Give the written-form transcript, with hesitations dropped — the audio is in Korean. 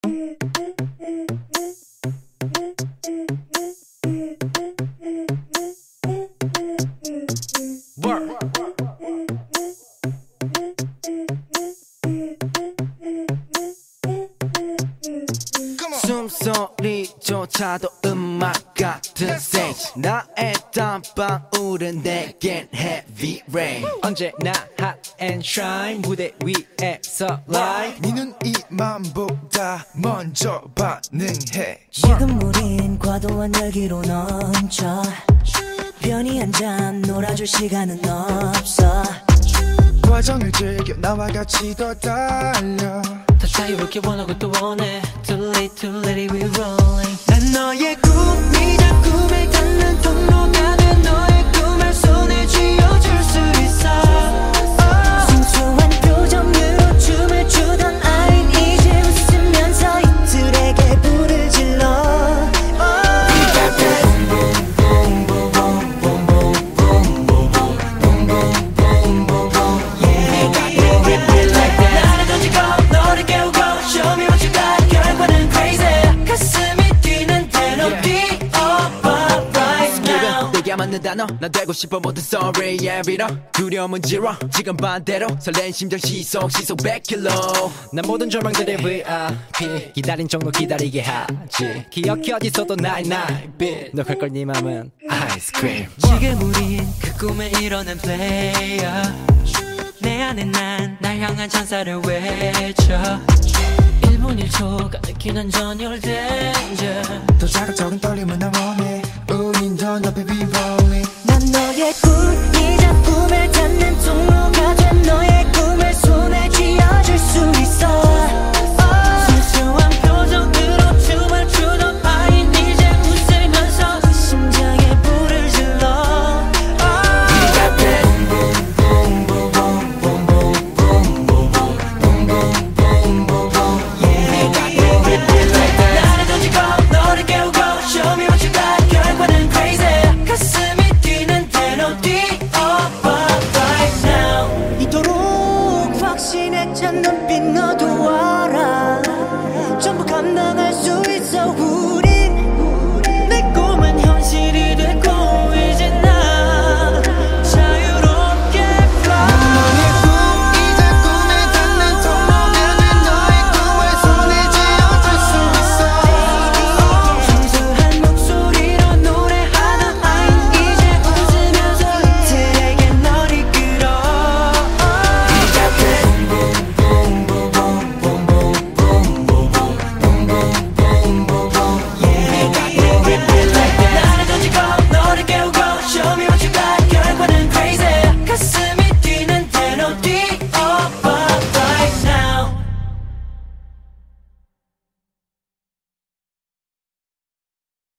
숨소리조차도 음악 같은 stage 나의 땀방울은 내겐 heavy rain 언제나 hot and shine 무대 위에서 live 니는 이 맘보다 먼저 반응해 지금 우린 과도한 열기로 넘쳐 편히 앉아 놀아줄 시간은 없어 과정을 즐겨 나와 같이 더 달려 더 자유롭게 원하고 또 원해 Too late we rolling 난 너의 꿈이자 꿈을 닿는 통로가 된 너의 꿈을 손에 쥐어줄 수 있어 순수한 표정으로 춤을 추던 아인 이제 웃으면서 이들에게 불을 질러 나를 던지고 너를 깨우고 Show me what you got 결과는 crazy 가슴이 뛰는 대로 뛰어봐 right now 내게 맞는 단어 난 되고 싶어 모든 story yeah 빌어 두려움은 zero 지금 반대로 설레는 심장 시속 100km 난 모든 절망들의 VIP 기다린 정도 기다리게 하지 기억해 어디서도 나의 빛 너 갈걸 네 맘은 아이스크림 지금 우린 그 꿈을 이뤄낸 player 내 안에 난 날 향한 찬사를 외쳐 1분 1초가 느끼는 전율 danger 더 자극적인 떨림을 나 원해 우린 더 높이 be rolling 난 너의 꿈이자 꿈을 닿는 통로가 된 너의 꿈을 손에 쥐어줄 수 있어 순수한 표정으로 춤을 추던 아인 이제 웃으면서 심장에 불을 질러 나를 던지고 너를 깨우고 Show me what you got 결과는 crazy 가슴이 뛰는 대로 뛰어봐 right now 이토록 확신에 찬 눈빛 너도 알아 전부 감당할 수 있어